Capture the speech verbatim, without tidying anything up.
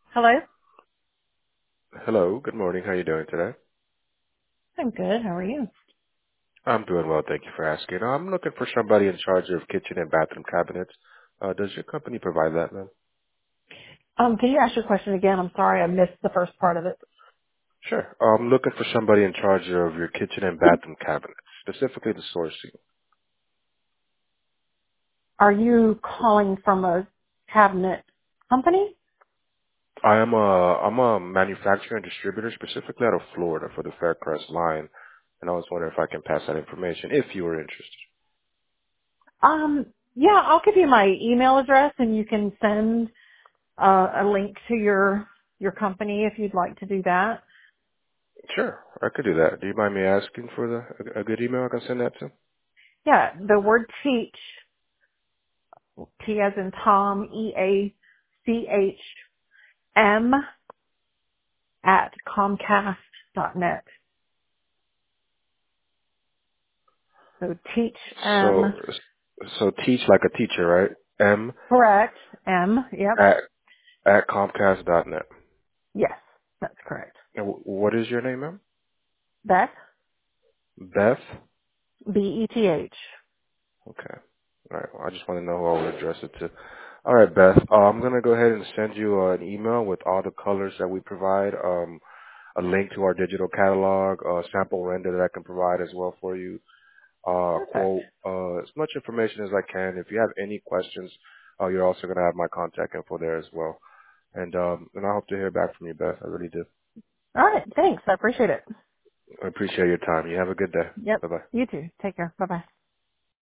Hello? Hello, good morning. How are you doing today? I'm good. How are you? I'm doing well, thank you for asking. I'm looking for somebody in charge of kitchen and bathroom cabinets. Uh, does your company provide that, ma'am? Um, can you ask your question again? I'm sorry, I missed the first part of it. Sure. I'm looking for somebody in charge of your kitchen and bathroom cabinets, specifically the sourcing. Are you calling from a cabinet company? I am a I'm a manufacturer and distributor, specifically out of Florida for the Faircrest line, and I was wondering if I can pass that information if you were interested. Um, yeah, I'll give you my email address and you can send uh, a link to your your company if you'd like to do that. Sure, I could do that. Do you mind me asking for the a, a good email I can send that to? Yeah, the word teach, T as in Tom, E A C H M at Comcast dot net. So teach So M, so teach like a teacher, right? M correct, M, yep, at at Comcast dot net. yes, that's correct. And wh- what is your name, ma'am? Beth, Beth? B E T H. Okay. All right. Well, I just want to know who I would address it to. All right, Beth. Uh, I'm going to go ahead and send you uh, an email with all the colors that we provide, um, a link to our digital catalog, a sample render that I can provide as well for you, uh, Perfect. quote, uh, as much information as I can. If you have any questions, uh, you're also going to have my contact info there as well. And, um, and I hope to hear back from you, Beth. I really do. All right. Thanks. I appreciate it. I appreciate your time. You have a good day. Yep. Bye-bye. You too. Take care. Bye bye.